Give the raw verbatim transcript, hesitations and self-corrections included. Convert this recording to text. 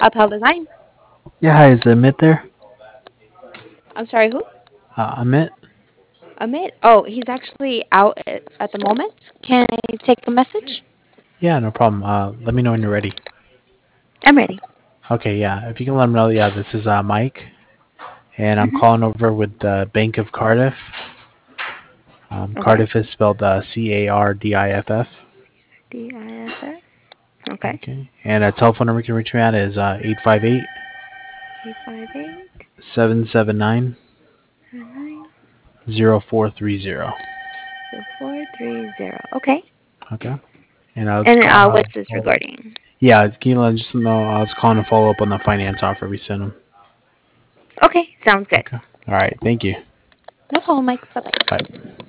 Uphill Design. Yeah, hi, is Amit there? I'm sorry, who? Uh, Amit? Amit? Oh, he's actually out at, at the moment. Can I take a message? Yeah, no problem. Uh, let me know when you're ready. I'm ready. Okay, yeah, if you can let him know, yeah, this is uh, Mike, and I'm Mm-hmm. calling over with the Bank of Cardiff. Um, Okay. Cardiff is spelled uh, C A R D I F F. D I F F. Okay. Okay, and a telephone number you can reach me at is uh, eight five eight, eight five eight seven seven nine, seven nine zero four three zero. zero four three zero. Okay. Okay, and I was And call, uh, uh, what's this regarding? yeah, can you let just know I was calling to follow up on the finance offer we sent him. Okay, sounds good. Okay, all right, thank you. No problem, Mike. Bye bye. Bye.